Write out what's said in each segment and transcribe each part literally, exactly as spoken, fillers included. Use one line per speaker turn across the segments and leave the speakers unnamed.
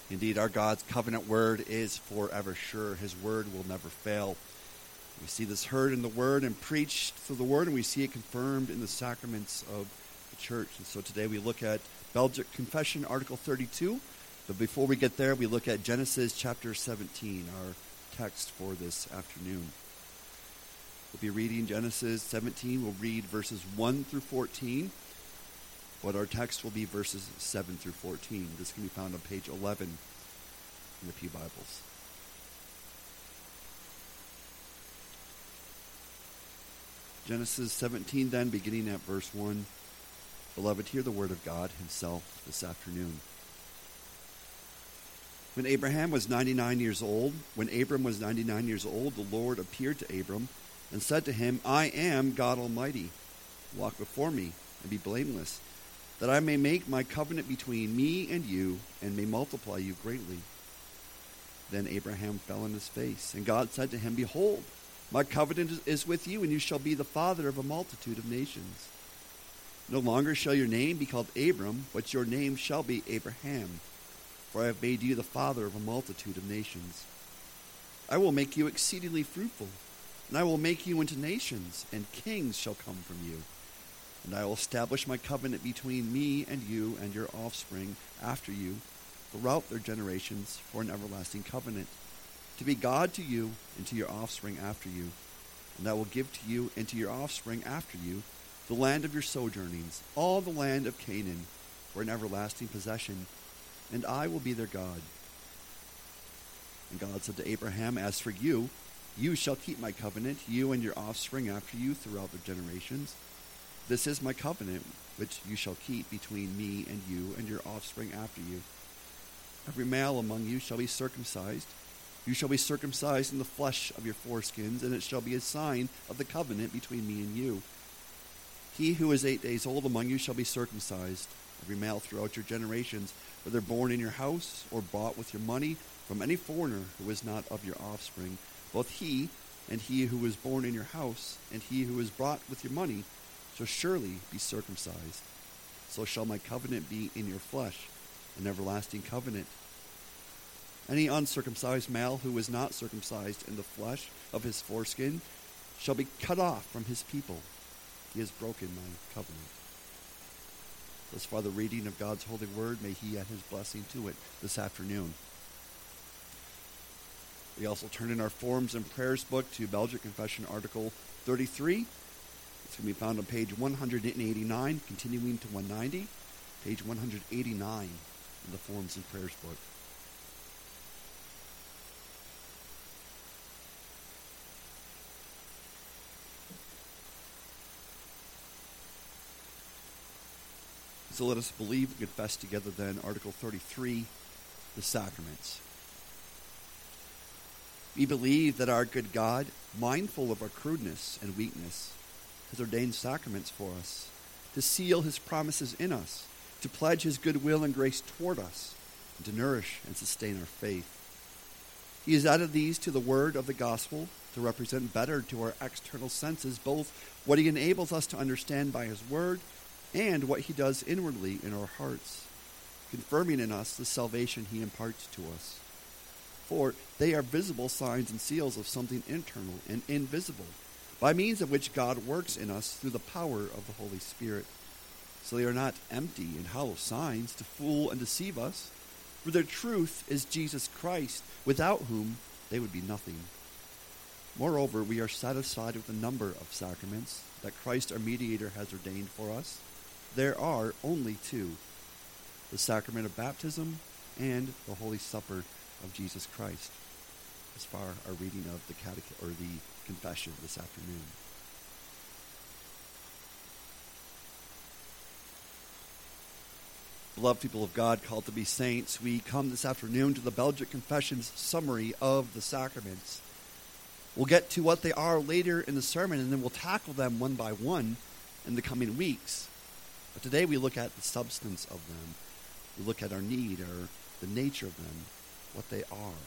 Indeed, our God's covenant word is forever sure. His word will never fail. We see this heard in the word and preached through the word, and we see it confirmed in the sacraments of the church. And so today we look at Belgic Confession, Article thirty-two. But before we get there, we look at Genesis chapter seventeen, our text for this afternoon. We'll be reading Genesis seventeen. We'll read verses one through fourteen. But our text will be verses seven through fourteen. This can be found on page eleven in the Pew Bibles. Genesis seventeen, then, beginning at verse one. Beloved, hear the word of God himself this afternoon. When Abraham was ninety-nine years old, when Abram was ninety-nine years old, the Lord appeared to Abram and said to him, I am God Almighty. Walk before me and be blameless, that I may make my covenant between me and you, and may multiply you greatly. Then Abraham fell on his face, and God said to him, Behold, my covenant is with you, and you shall be the father of a multitude of nations. No longer shall your name be called Abram, but your name shall be Abraham, for I have made you the father of a multitude of nations. I will make you exceedingly fruitful, and I will make you into nations, and kings shall come from you. And I will establish my covenant between me and you and your offspring after you throughout their generations for an everlasting covenant, to be God to you and to your offspring after you. And I will give to you and to your offspring after you the land of your sojournings, all the land of Canaan, for an everlasting possession, and I will be their God. And God said to Abraham, As for you, you shall keep my covenant, you and your offspring after you throughout their generations. This is my covenant, which you shall keep between me and you and your offspring after you. Every male among you shall be circumcised. You shall be circumcised in the flesh of your foreskins, and it shall be a sign of the covenant between me and you. He who is eight days old among you shall be circumcised, every male throughout your generations, whether born in your house or bought with your money from any foreigner who is not of your offspring. Both he and he who is born in your house and he who is bought with your money shall surely be circumcised. So shall my covenant be in your flesh, an everlasting covenant. Any uncircumcised male who is not circumcised in the flesh of his foreskin shall be cut off from his people. He has broken my covenant. Thus far the reading of God's holy word. May he add his blessing to it this afternoon. We also turn in our Forms and Prayers book to Belgic Confession Article thirty-three. It's going to be found on page one hundred eighty-nine, continuing to one ninety. Page one hundred eighty-nine in the Forms and Prayers book. So let us believe and confess together then Article thirty-three, the sacraments. We believe that our good God, mindful of our crudeness and weakness, has ordained sacraments for us, to seal his promises in us, to pledge his goodwill and grace toward us, and to nourish and sustain our faith. He has added these to the word of the gospel to represent better to our external senses both what he enables us to understand by his word and what he does inwardly in our hearts, confirming in us the salvation he imparts to us. For they are visible signs and seals of something internal and invisible, by means of which God works in us through the power of the Holy Spirit. So they are not empty and hollow signs to fool and deceive us, for their truth is Jesus Christ, without whom they would be nothing. Moreover, we are satisfied with the number of sacraments that Christ our mediator has ordained for us. There are only two, the sacrament of baptism and the Holy Supper of Jesus Christ. As far our reading of the catech- or the confession this afternoon. Beloved people of God, called to be saints, we come this afternoon to the Belgic Confession's summary of the sacraments. We'll get to what they are later in the sermon, and then we'll tackle them one by one in the coming weeks. But today we look at the substance of them. We look at our need, or the nature of them, what they are.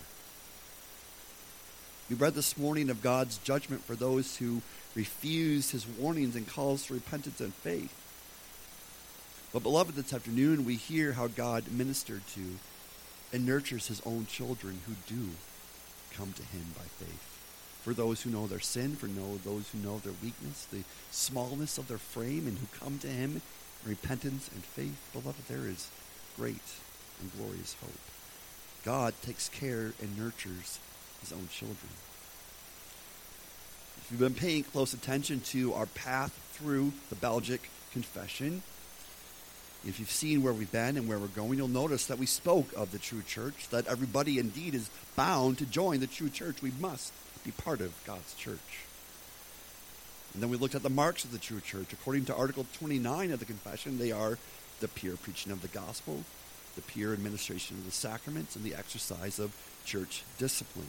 We read this morning of God's judgment for those who refuse his warnings and calls to repentance and faith. But beloved, this afternoon we hear how God ministered to and nurtures his own children who do come to him by faith. For those who know their sin, for know those who know their weakness, the smallness of their frame, and who come to him in repentance and faith, beloved, there is great and glorious hope. God takes care and nurtures his own children. If you've been paying close attention to our path through the Belgic Confession, if you've seen where we've been and where we're going, you'll notice that we spoke of the true church, that everybody indeed is bound to join the true church. We must be part of God's church. And then we looked at the marks of the true church. According to Article twenty-nine of the Confession, they are the pure preaching of the gospel, the pure administration of the sacraments, and the exercise of church discipline.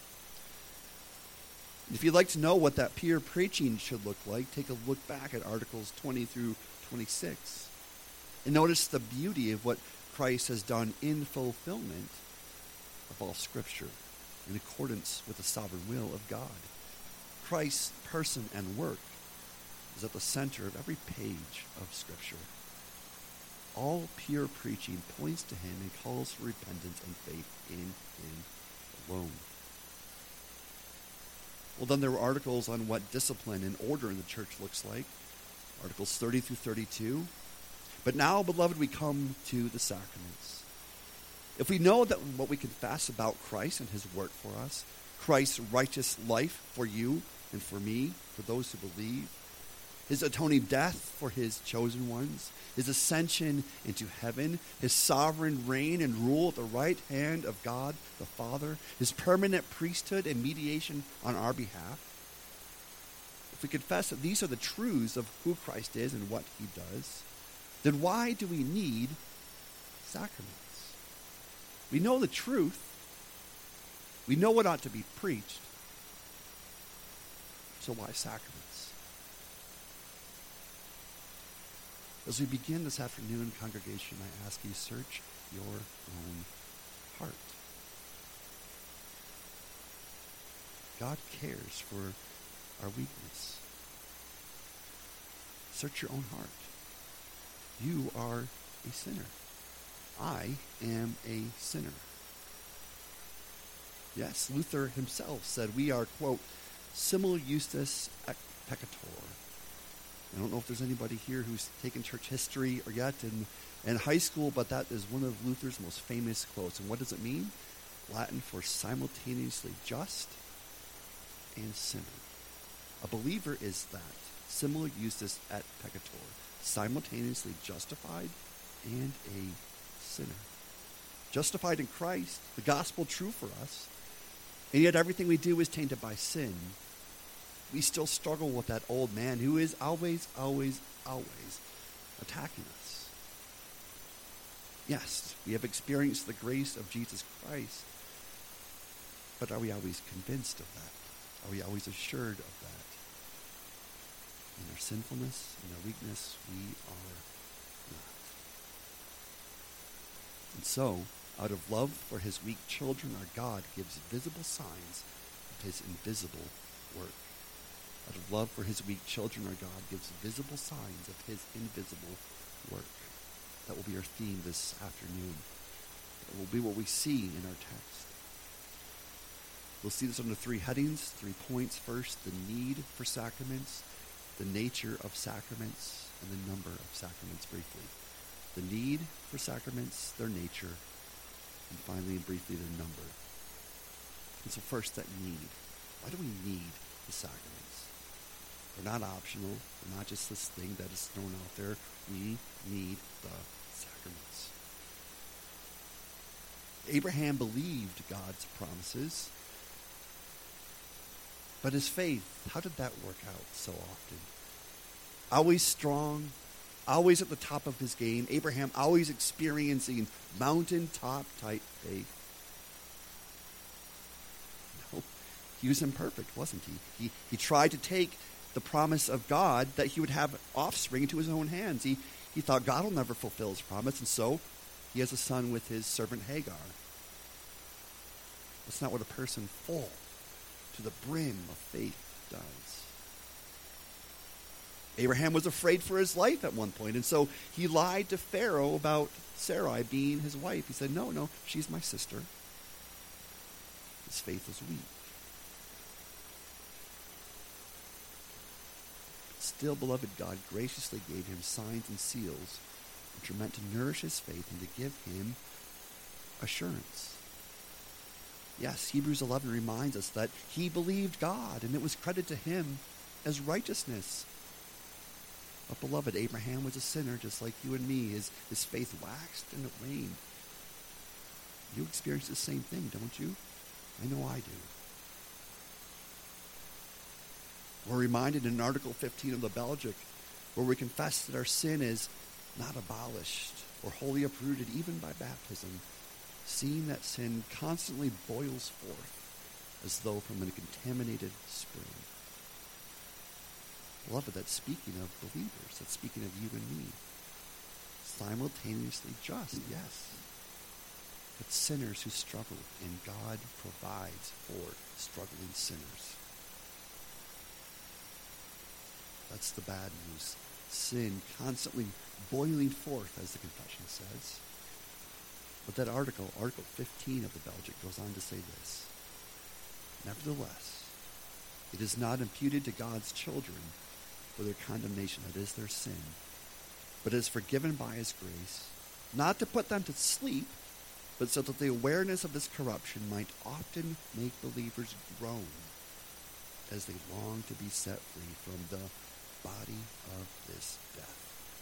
If you'd like to know what that pure preaching should look like, take a look back at Articles twenty through twenty-six. And notice the beauty of what Christ has done in fulfillment of all Scripture, in accordance with the sovereign will of God. Christ's person and work is at the center of every page of Scripture. All pure preaching points to him and calls for repentance and faith in him alone. Well, then there were articles on what discipline and order in the church looks like, Articles thirty through thirty-two. But now, beloved, we come to the sacraments. If we know that what we confess about Christ and his work for us, Christ's righteous life for you and for me, for those who believe, his atoning death for his chosen ones, his ascension into heaven, his sovereign reign and rule at the right hand of God the Father, his permanent priesthood and mediation on our behalf. If we confess that these are the truths of who Christ is and what he does, then why do we need sacraments? We know the truth. We know what ought to be preached. So why sacraments? As we begin this afternoon, congregation, I ask you, search your own heart. God cares for our weakness. Search your own heart. You are a sinner. I am a sinner. Yes, Luther himself said we are, quote, simul justus et peccator. I don't know if there's anybody here who's taken church history or yet in, in high school, but that is one of Luther's most famous quotes. And what does it mean? Latin for simultaneously just and sinner. A believer is that, simul justus et peccator, simultaneously justified and a sinner. Justified in Christ, the gospel true for us, and yet everything we do is tainted by sin. We still struggle with that old man who is always, always, always attacking us. Yes, we have experienced the grace of Jesus Christ, but are we always convinced of that? Are we always assured of that? In our sinfulness, in our weakness, we are not. And so, out of love for his weak children, our God gives visible signs of his invisible work. Out of love for his weak children, our God gives visible signs of his invisible work. That will be our theme this afternoon. That will be what we see in our text. We'll see this under three headings, three points. First, the need for sacraments, the nature of sacraments, and the number of sacraments briefly. The need for sacraments, their nature, and finally and briefly their number. And so first, that need. Why do we need the sacraments? They're not optional. They're not just this thing that is thrown out there. We need the sacraments. Abraham believed God's promises, but his faith, how did that work out so often? Always strong, always at the top of his game. Abraham always experiencing mountaintop type faith. No, he was imperfect, wasn't he? He he tried to take the promise of God that he would have offspring into his own hands. He he thought God will never fulfill his promise, and so he has a son with his servant Hagar. That's not what a person full to the brim of faith does. Abraham was afraid for his life at one point, and so he lied to Pharaoh about Sarai being his wife. He said, no, no, she's my sister. His faith was weak. But still, beloved, God graciously gave him signs and seals which are meant to nourish his faith and to give him assurance. Yes, Hebrews eleven reminds us that he believed God, and it was credited to him as righteousness. But beloved, Abraham was a sinner just like you and me. His, his faith waxed and it waned. You experience the same thing, don't you? I know I do. We're reminded in Article fifteen of the Belgic, where we confess that our sin is not abolished or wholly uprooted even by baptism, seeing that sin constantly boils forth as though from a contaminated spring. Beloved, that's speaking of believers. That's speaking of you and me. Simultaneously just, yes. But sinners who struggle, and God provides for struggling sinners. That's the bad news. Sin constantly boiling forth, as the confession says. But that article, Article fifteen of the Belgic, goes on to say this. Nevertheless, it is not imputed to God's children for their condemnation, that is their sin, but is forgiven by his grace, not to put them to sleep, but so that the awareness of this corruption might often make believers groan as they long to be set free from the body of this death.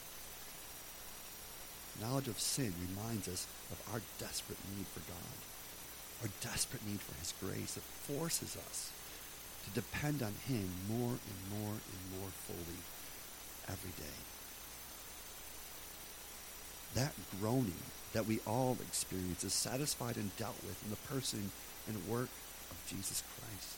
Knowledge of sin reminds us of our desperate need for God, our desperate need for his grace. It forces us to depend on him more and more and more fully every day. That groaning that we all experience is satisfied and dealt with in the person and work of Jesus Christ.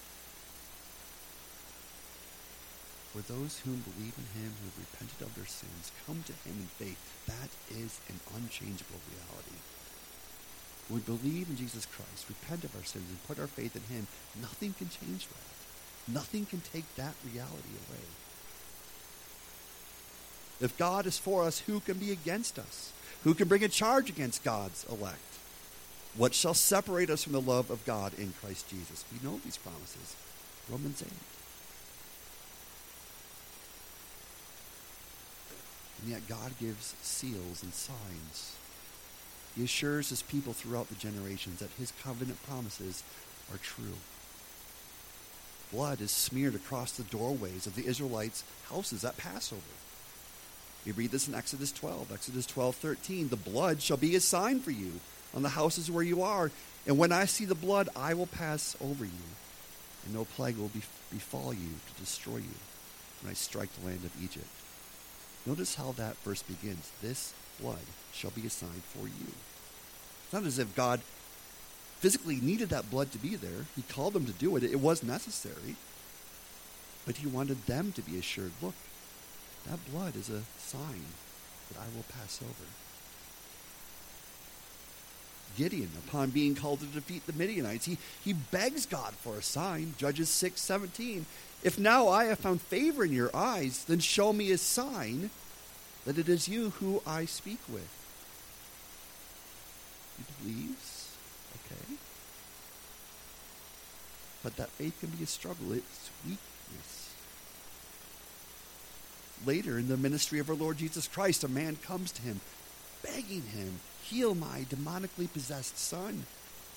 For those whom believe in him, who have repented of their sins, come to him in faith, that is an unchangeable reality. When we believe in Jesus Christ, repent of our sins, and put our faith in him, nothing can change that. Nothing can take that reality away. If God is for us, who can be against us? Who can bring a charge against God's elect? What shall separate us from the love of God in Christ Jesus? We know these promises. Romans eight. And yet God gives seals and signs. He assures his people throughout the generations that his covenant promises are true. Blood is smeared across the doorways of the Israelites' houses at Passover. We read this in Exodus twelve. Exodus twelve thirteen. The blood shall be a sign for you on the houses where you are. And when I see the blood, I will pass over you. And no plague will befall you to destroy you when I strike the land of Egypt. Notice how that verse begins. This blood shall be a sign for you. It's not as if God physically needed that blood to be there. He called them to do it. It was necessary. But he wanted them to be assured, look, that blood is a sign that I will pass over. Gideon, upon being called to defeat the Midianites, he, he begs God for a sign. Judges six seventeen. If now I have found favor in your eyes, then show me a sign that it is you who I speak with. He believes, okay. But that faith can be a struggle. It's weakness. Later in the ministry of our Lord Jesus Christ, a man comes to him, begging him, heal my demonically possessed son.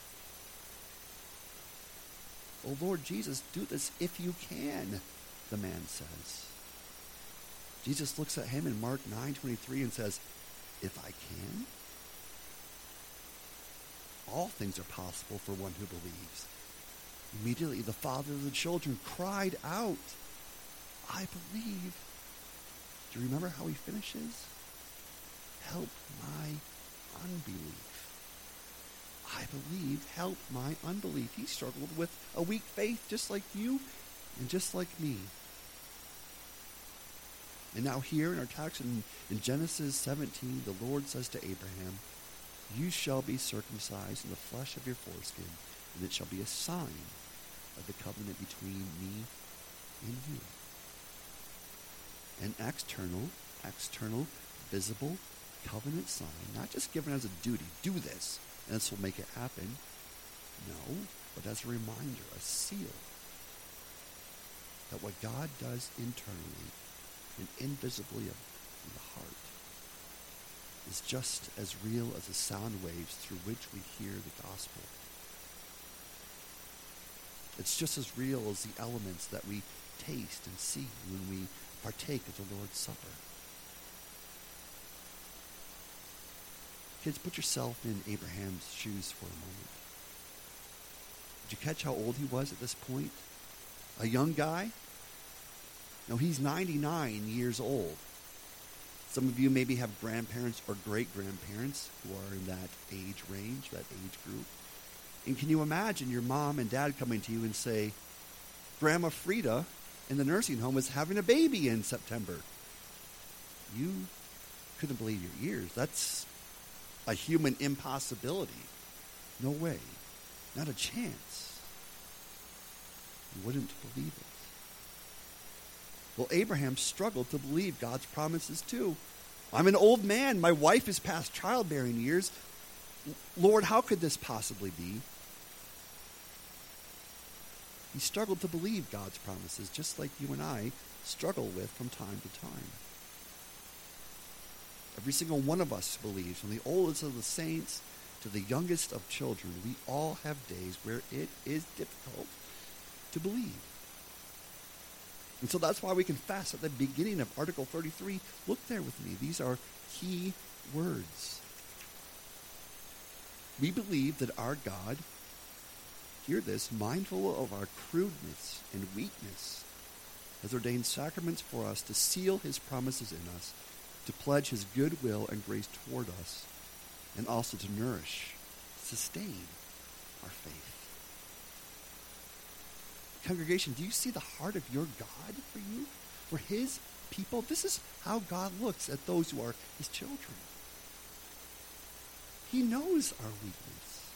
Oh, Lord Jesus, do this if you can, the man says. Jesus looks at him in Mark nine twenty-three and says, if I can? All things are possible for one who believes. Immediately the father of the children cried out, I believe. Do you remember how he finishes? Help my unbelief. I believe, help my unbelief. He struggled with a weak faith just like you and just like me. And now here in our text in, in Genesis seventeen, the Lord says to Abraham, you shall be circumcised in the flesh of your foreskin, and it shall be a sign of the covenant between me and you. an external, external, visible covenant sign, not just given as a duty, do this, and this will make it happen. No, but as a reminder, a seal, that what God does internally and invisibly in the heart is just as real as the sound waves through which we hear the gospel. It's just as real as the elements that we taste and see when we partake of the Lord's Supper. Kids, put yourself in Abraham's shoes for a moment. Did you catch how old he was at this point? A young guy? No, he's ninety-nine years old. Some of you maybe have grandparents or great-grandparents who are in that age range, that age group. And can you imagine your mom and dad coming to you and say, Grandma Frida in the nursing home is having a baby in September? You couldn't believe your ears. That's a human impossibility. No way. Not a chance. You wouldn't believe it. Well, Abraham struggled to believe God's promises too. I'm an old man. My wife is past childbearing years. Lord, how could this possibly be? He struggled to believe God's promises, just like you and I struggle with from time to time. Every single one of us believes, from the oldest of the saints to the youngest of children, we all have days where it is difficult to believe. And so that's why we confess at the beginning of Article thirty-three. Look there with me. These are key words. We believe that our God, hear this, mindful of our crudeness and weakness, has ordained sacraments for us to seal his promises in us, to pledge his goodwill and grace toward us, and also to nourish, sustain our faith. Congregation, do you see the heart of your God for you, for his people? This is how God looks at those who are his children. He knows our weakness.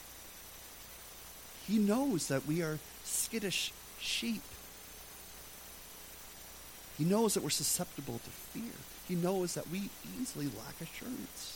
He knows that we are skittish sheep. He knows that we're susceptible to fear. He knows that we easily lack assurance.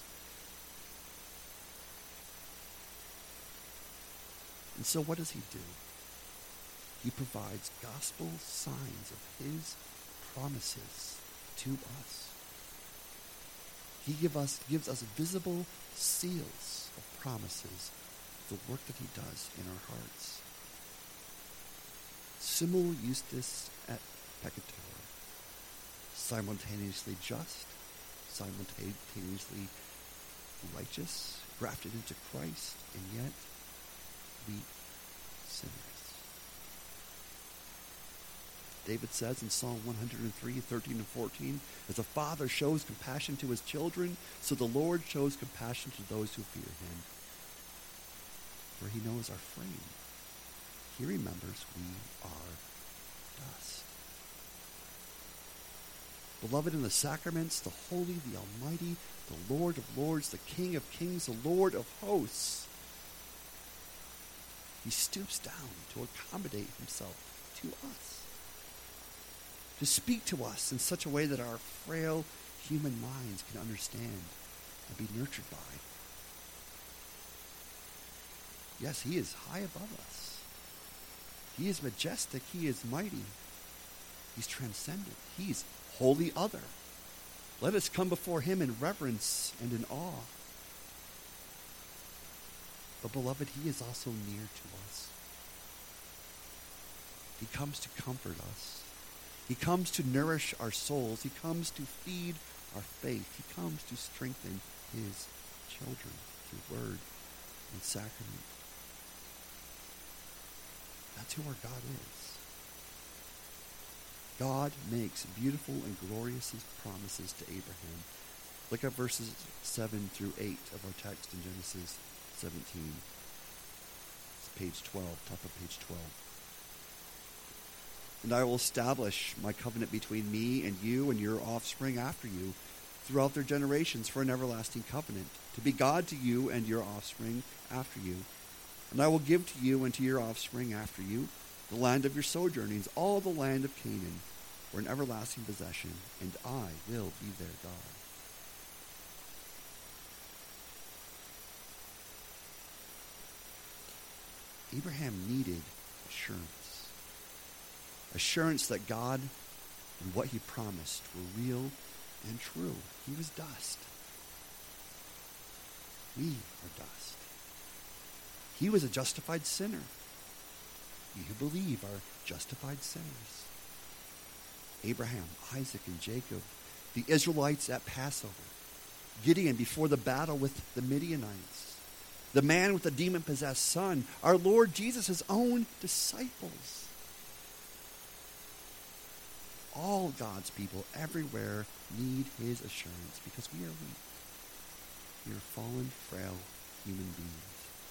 And so what does he do? He provides gospel signs of his promises to us. He give us, gives us visible seals of promises, the work that he does in our hearts. Simul justus et peccator, simultaneously just, simultaneously righteous, grafted into Christ, and yet weak sinners. David says in Psalm one hundred three, thirteen and fourteen, as a father shows compassion to his children, so the Lord shows compassion to those who fear him. For he knows our frame. He remembers we are dust. Beloved, in the sacraments, the Holy, the Almighty, the Lord of Lords, the King of Kings, the Lord of Hosts, he stoops down to accommodate himself to us, to speak to us in such a way that our frail human minds can understand and be nurtured by. Yes, he is high above us. He is majestic. He is mighty. He's transcendent. He's wholly other. Let us come before him in reverence and in awe. But beloved, he is also near to us. He comes to comfort us. He comes to nourish our souls. He comes to feed our faith. He comes to strengthen his children through word and sacrament. That's who our God is. God makes beautiful and glorious promises to Abraham. Look at verses seven through eight of our text in Genesis seventeen. It's page twelve, top of page twelve. And I will establish my covenant between me and you and your offspring after you throughout their generations for an everlasting covenant, to be God to you and your offspring after you. And I will give to you and to your offspring after you the land of your sojournings, all the land of Canaan, for an everlasting possession, and I will be their God. Abraham needed assurance. Assurance that God and what he promised were real and true. He was dust. We are dust. He was a justified sinner. We who believe are justified sinners. Abraham, Isaac, and Jacob, the Israelites at Passover, Gideon before the battle with the Midianites, the man with the demon-possessed son, our Lord Jesus' own disciples. All God's people everywhere need his assurance because we are weak. We are fallen, frail human beings.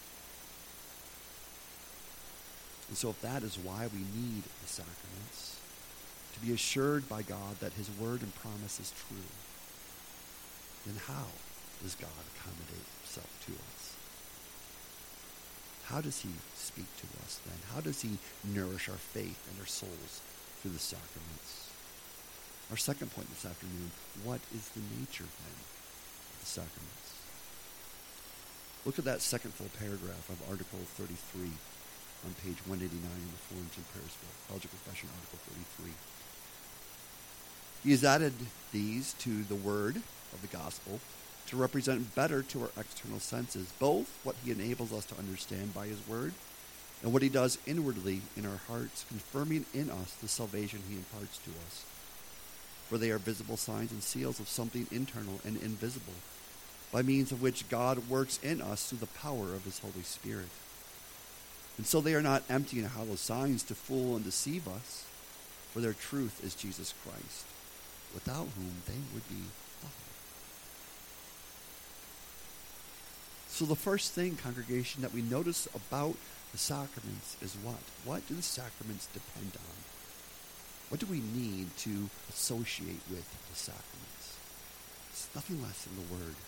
And so if that is why we need the sacraments, to be assured by God that his word and promise is true, then how does God accommodate himself to us? How does he speak to us then? How does he nourish our faith and our souls through the sacraments? Our second point this afternoon, what is the nature then of the sacraments? Look at that second full paragraph of Article thirty-three on page one eighty-nine in the Florentine Prayers Book, College of Confession, Article thirty-three. He has added these to the word of the gospel to represent better to our external senses, both what he enables us to understand by his word and what he does inwardly in our hearts, confirming in us the salvation he imparts to us. For they are visible signs and seals of something internal and invisible, by means of which God works in us through the power of his Holy Spirit. And so they are not empty and hollow signs to fool and deceive us, for their truth is Jesus Christ, without whom they would be nothing. So the first thing, congregation, that we notice about the sacraments is what? What do the sacraments depend on? What do we need to associate with the sacraments? It's nothing less than the word.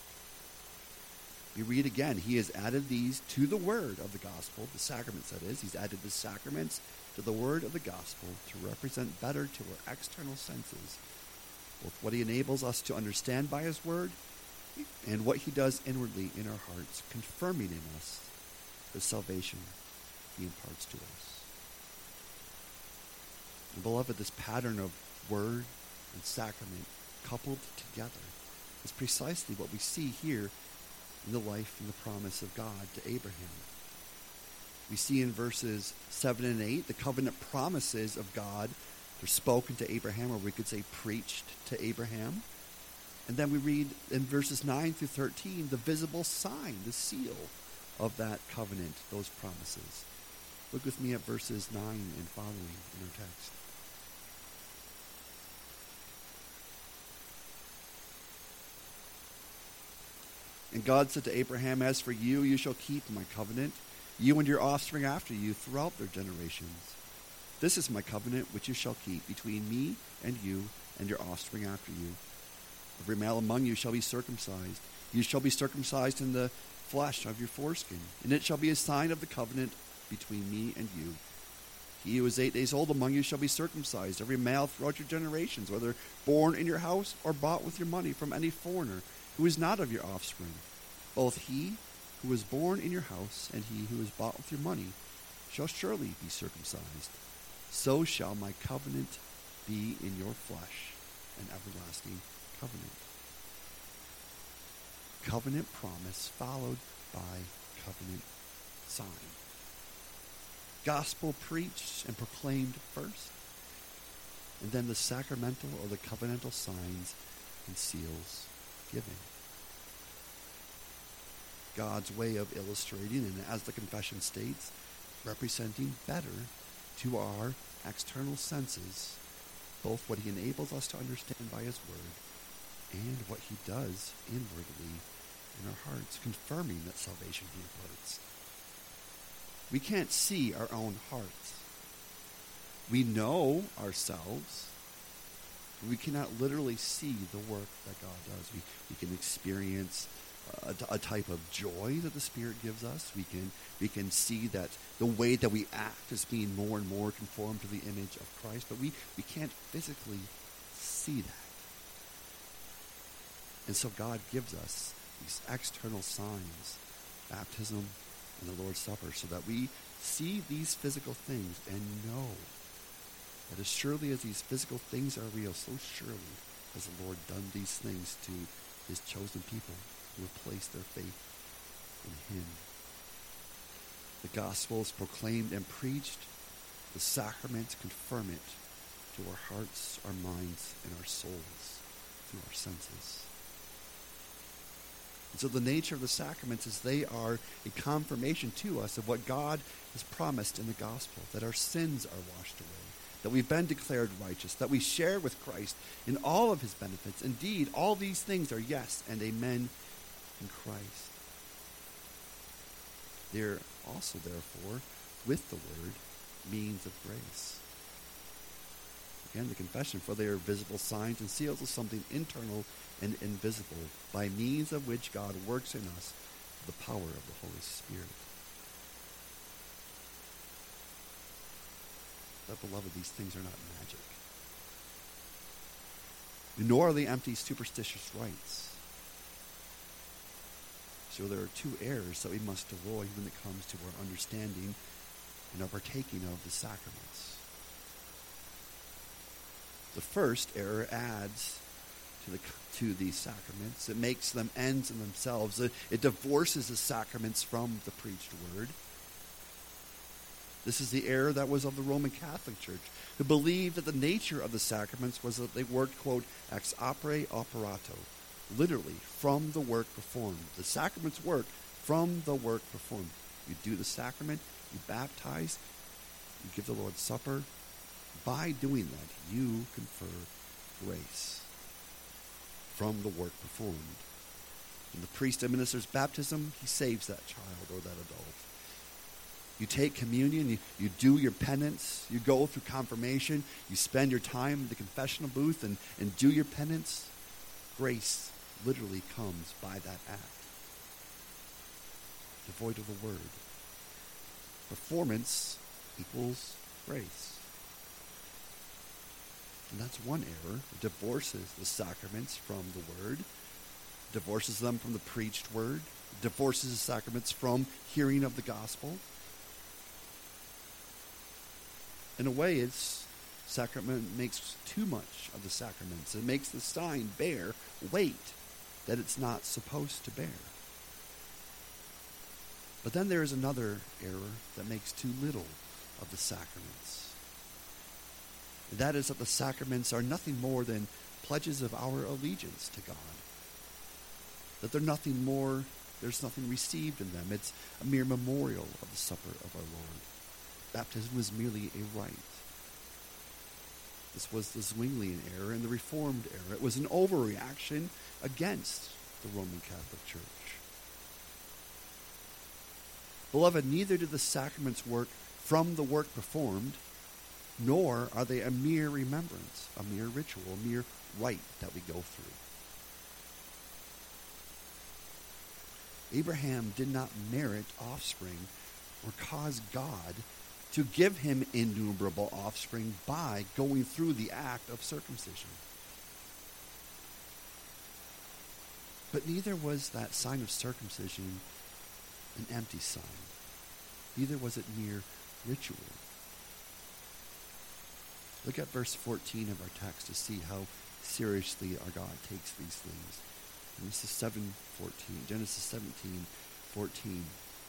We read again, he has added these to the word of the gospel, the sacraments that is. He's added the sacraments to the word of the gospel to represent better to our external senses both what he enables us to understand by his word and what he does inwardly in our hearts, confirming in us the salvation he imparts to us. And beloved, this pattern of word and sacrament coupled together is precisely what we see here in the life and the promise of God to Abraham. We see in verses seven and eight the covenant promises of God. They're spoken to Abraham, or we could say preached to Abraham. And then we read in verses nine through thirteen the visible sign, the seal of that covenant, those promises. Look with me at verses nine and following in our text. And God said to Abraham, as for you, you shall keep my covenant, you and your offspring after you throughout their generations. This is my covenant which you shall keep between me and you and your offspring after you. Every male among you shall be circumcised. You shall be circumcised in the flesh of your foreskin, and it shall be a sign of the covenant between me and you. He who is eight days old among you shall be circumcised, every male throughout your generations, whether born in your house or bought with your money from any foreigner who is not of your offspring. Both he who is born in your house and he who is bought with your money shall surely be circumcised. So shall my covenant be in your flesh, an everlasting covenant. Covenant promise followed by covenant sign. Gospel preached and proclaimed first, and then the sacramental or the covenantal signs and seals given. God's way of illustrating, and as the confession states, representing better to our external senses both what he enables us to understand by his word and what he does inwardly in our hearts, confirming that salvation he imparts. We can't see our own hearts. We know ourselves, but we cannot literally see the work that God does. We, we can experience a, a type of joy that the Spirit gives us. We can we can see that the way that we act is being more and more conformed to the image of Christ, but we, we can't physically see that. And so God gives us these external signs, baptism and the Lord's Supper, so that we see these physical things and know that as surely as these physical things are real, so surely has the Lord done these things to his chosen people who have placed their faith in him. The gospel is proclaimed and preached. The sacraments confirm it to our hearts, our minds, and our souls through our senses. And so the nature of the sacraments is they are a confirmation to us of what God has promised in the gospel, that our sins are washed away, that we've been declared righteous, that we share with Christ in all of his benefits. Indeed, all these things are yes and amen in Christ. They're also, therefore, with the word, means of grace. Again, the confession, for they are visible signs and seals of something internal and invisible, by means of which God works in us the power of the Holy Spirit. But, beloved, these things are not magic. Nor are they empty, superstitious rites. So there are two errors that we must avoid when it comes to our understanding and our partaking of the sacraments. The first error adds to the to these sacraments. It makes them ends in themselves. It, it divorces the sacraments from the preached word. This is the error that was of the Roman Catholic Church, who believed that the nature of the sacraments was that they worked, quote, ex opere operato, literally, from the work performed. The sacraments work from the work performed. You do the sacrament, you baptize, you give the Lord's Supper. By doing that, you confer grace from the work performed. When the priest administers baptism, he saves that child or that adult. You take communion, you, you do your penance, you go through confirmation, you spend your time in the confessional booth and, and do your penance. Grace literally comes by that act. Devoid of the word. Performance equals grace. And that's one error. It divorces the sacraments from the word, divorces them from the preached word, divorces the sacraments from hearing of the gospel. In a way, it's sacrament makes too much of the sacraments. It makes the sign bear weight that it's not supposed to bear. But then there is another error that makes too little of the sacraments. And that is that the sacraments are nothing more than pledges of our allegiance to God. That they're nothing more, there's nothing received in them. It's a mere memorial of the supper of our Lord. Baptism was merely a rite. This was the Zwinglian error and the Reformed error. It was an overreaction against the Roman Catholic Church. Beloved, neither do the sacraments work from the work performed, nor are they a mere remembrance, a mere ritual, a mere rite that we go through. Abraham did not merit offspring or cause God to give him innumerable offspring by going through the act of circumcision. But neither was that sign of circumcision an empty sign. Neither was it mere ritual. Look at verse fourteen of our text to see how seriously our God takes these things. Genesis seven fourteen. Genesis seventeen fourteen.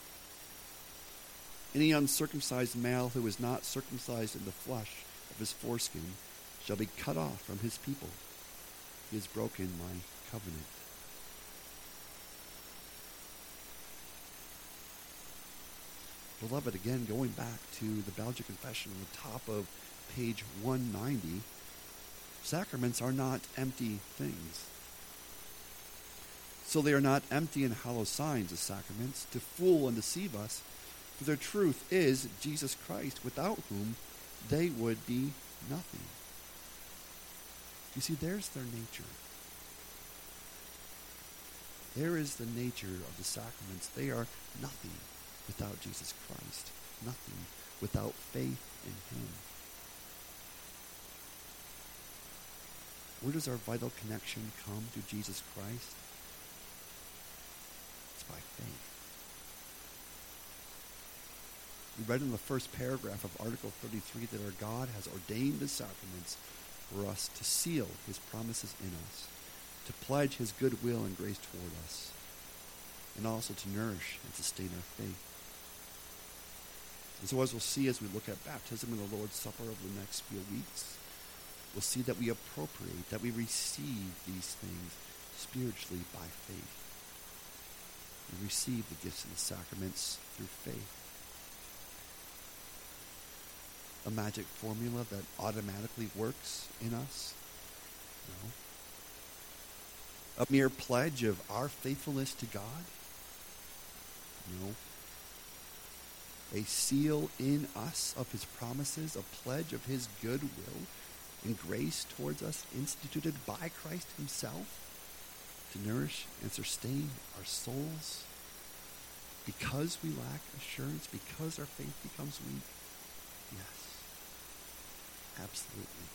Any uncircumcised male who is not circumcised in the flesh of his foreskin shall be cut off from his people. He has broken my covenant. Beloved, again, going back to the Belgian Confession on the top of page one ninety, sacraments are not empty things. So they are not empty and hollow signs of sacraments to fool and deceive us, for their truth is Jesus Christ, without whom they would be nothing. You see, there's their nature. There is the nature of the sacraments. They are nothing without Jesus Christ, nothing without faith in him. Where does our vital connection come to Jesus Christ? It's by faith. We read in the first paragraph of Article thirty-three that our God has ordained the sacraments for us to seal his promises in us, to pledge his goodwill and grace toward us, and also to nourish and sustain our faith. And so as we'll see as we look at baptism and the Lord's Supper over the next few weeks, we'll see that we appropriate, that we receive these things spiritually by faith. We receive the gifts and the sacraments through faith. A magic formula that automatically works in us? No. A mere pledge of our faithfulness to God? No. A seal in us of his promises, a pledge of his goodwill and grace towards us, instituted by Christ himself to nourish and sustain our souls because we lack assurance, because our faith becomes weak? Yes. Absolutely.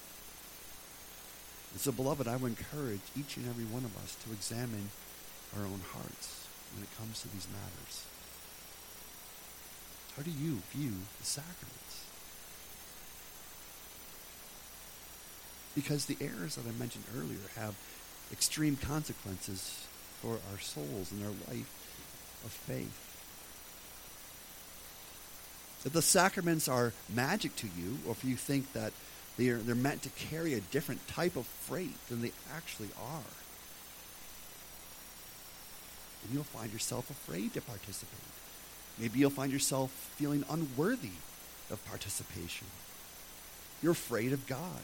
And so, beloved, I would encourage each and every one of us to examine our own hearts when it comes to these matters. How do you view the sacraments? Because the errors that I mentioned earlier have extreme consequences for our souls and our life of faith. If the sacraments are magic to you, or if you think that they're, they're meant to carry a different type of freight than they actually are, then you'll find yourself afraid to participate. Maybe you'll find yourself feeling unworthy of participation. You're afraid of God.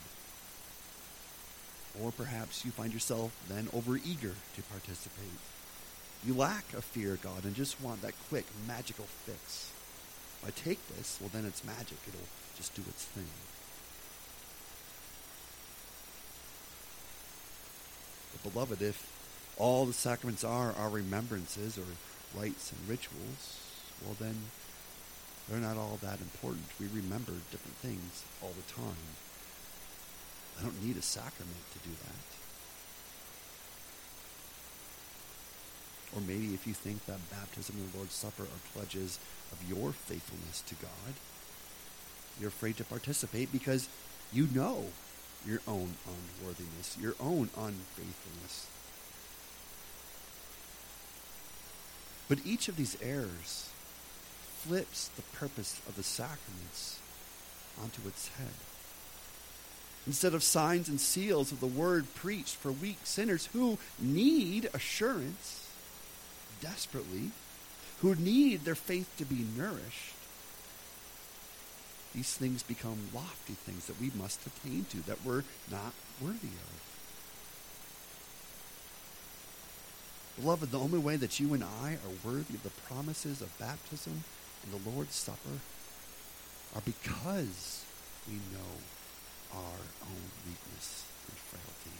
Or perhaps you find yourself then overeager to participate. You lack a fear of God and just want that quick, magical fix. If I take this, well, then it's magic. It'll just do its thing. But beloved, if all the sacraments are our remembrances or rites and rituals, well, then they're not all that important. We remember different things all the time. I don't need a sacrament to do that. Or maybe if you think that baptism and the Lord's Supper are pledges of your faithfulness to God, you're afraid to participate because you know your own unworthiness, your own unfaithfulness. But each of these errors flips the purpose of the sacraments onto its head. Instead of signs and seals of the word preached for weak sinners who need assurance desperately, who need their faith to be nourished, these things become lofty things that we must attain to, that we're not worthy of. Beloved, the only way that you and I are worthy of the promises of baptism and the Lord's Supper are because we know our own weakness and frailty.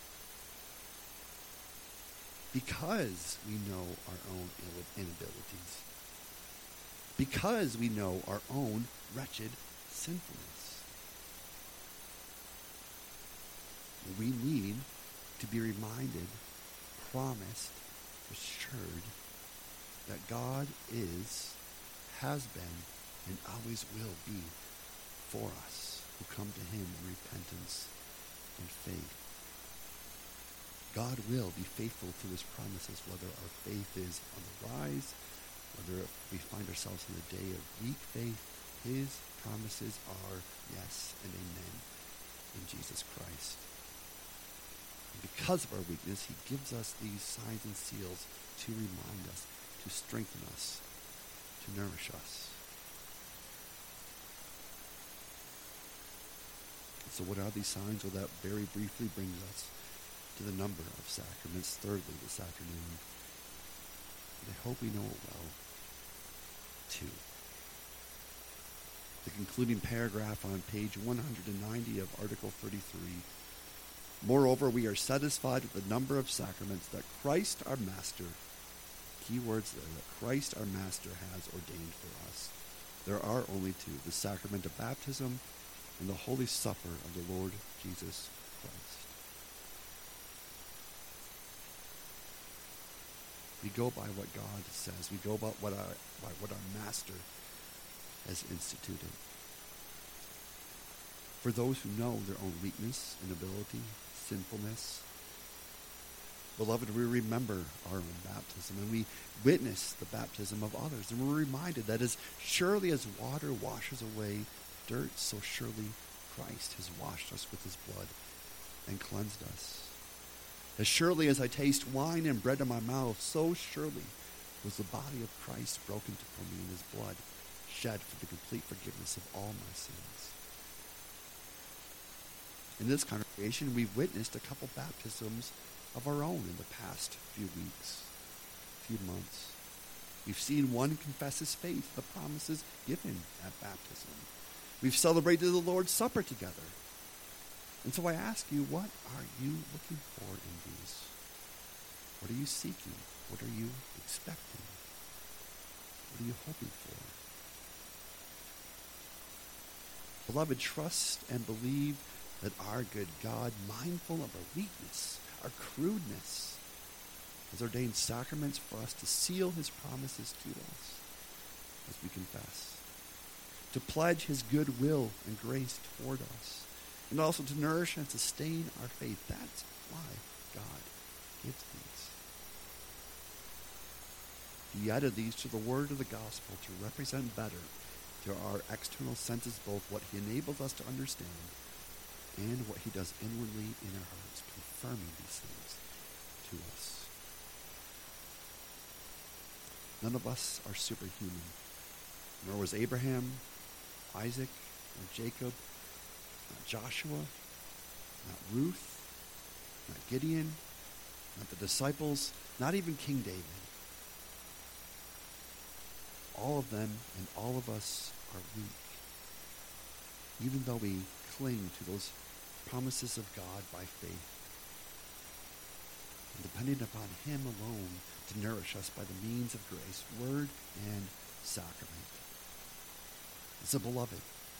Because we know our own inabilities. Because we know our own wretched sinfulness. We need to be reminded, promised, assured that God is, has been, and always will be for us who come to him in repentance and faith. God will be faithful to his promises, whether our faith is on the rise, whether we find ourselves in a day of weak faith. His promises are yes and amen in Jesus Christ. And because of our weakness, he gives us these signs and seals to remind us, to strengthen us, to nourish us. So what are these signs? Well, that very briefly brings us to the number of sacraments, thirdly, this afternoon. And I hope we know it well. Two. The concluding paragraph on page one hundred ninety of Article thirty-three Moreover, we are satisfied with the number of sacraments that Christ our Master, key words there, that Christ our Master has ordained for us. There are only two, the sacrament of baptism and the Holy Supper of the Lord Jesus Christ. We go by what God says. We go by what our, by what our Master has instituted. For those who know their own weakness, inability, sinfulness, beloved, we remember our own baptism and we witness the baptism of others. And we're reminded that as surely as water washes away dirt, so surely Christ has washed us with his blood and cleansed us. As surely as I taste wine and bread in my mouth, so surely was the body of Christ broken for me and his blood shed for the complete forgiveness of all my sins. In this congregation, we've witnessed a couple baptisms of our own in the past few weeks, few months. We've seen one confess his faith, the promises given at baptism. We've celebrated the Lord's Supper together. And so I ask you, what are you looking for in these? What are you seeking? What are you expecting? What are you hoping for? Beloved, trust and believe that our good God, mindful of our weakness, our crudeness, has ordained sacraments for us to seal his promises to us as we confess, to pledge his goodwill and grace toward us, and also to nourish and sustain our faith. That's why God gives these. He added these to the word of the gospel to represent better to our external senses both what he enables us to understand and what he does inwardly in our hearts, confirming these things to us. None of us are superhuman, nor was Abraham, Isaac, or Jacob, not Joshua, not Ruth, not Gideon, not the disciples, not even King David. All of them and all of us are weak, even though we cling to those promises of God by faith, and depending upon him alone to nourish us by the means of grace, word, and sacrament. And so, beloved,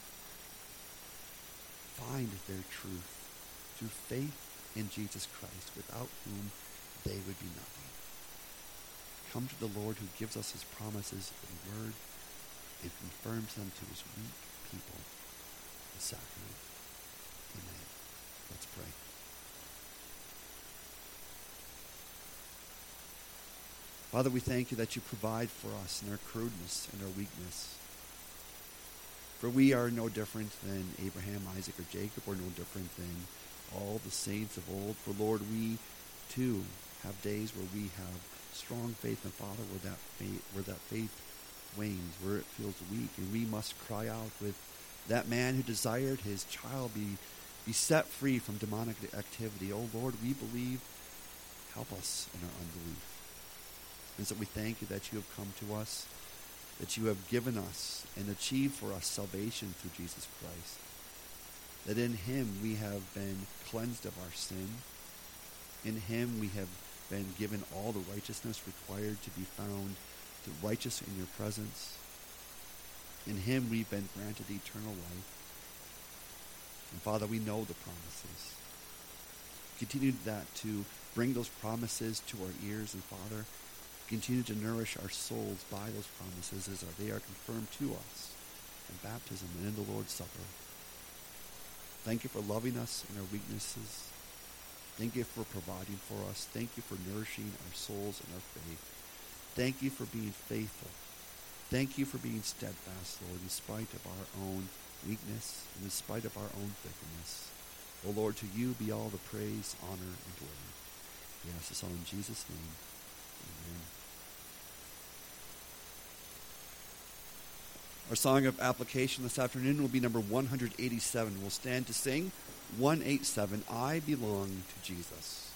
find their truth through faith in Jesus Christ, without whom they would be nothing. Come to the Lord who gives us his promises in word and confirms them to his weak people, the sacrament. Amen. Let's pray. Father, we thank you that you provide for us in our crudeness and our weakness. For we are no different than Abraham, Isaac, or Jacob, or no different than all the saints of old. For Lord, we too have days where we have strong faith, and Father, where that faith, where that faith wanes, where it feels weak, and we must cry out with that man who desired his child be, be set free from demonic activity. Oh Lord, we believe. Help us in our unbelief. And so we thank you that you have come to us, that you have given us and achieved for us salvation through Jesus Christ, that in him we have been cleansed of our sin. In him we have been given all the righteousness required to be found to righteous in your presence. In him we've been granted eternal life. And Father, we know the promises. Continue that to bring those promises to our ears, and Father, continue to nourish our souls by those promises as they are confirmed to us in baptism and in the Lord's Supper. Thank you for loving us in our weaknesses. Thank you for providing for us. Thank you for nourishing our souls and our faith. Thank you for being faithful. Thank you for being steadfast, Lord, in spite of our own weakness and in spite of our own fickleness. O Lord, to you be all the praise, honor, and glory. We ask this all in Jesus' name. Amen. Our song of application this afternoon will be number one eighty-seven. We'll stand to sing one eighty-seven, I Belong to Jesus.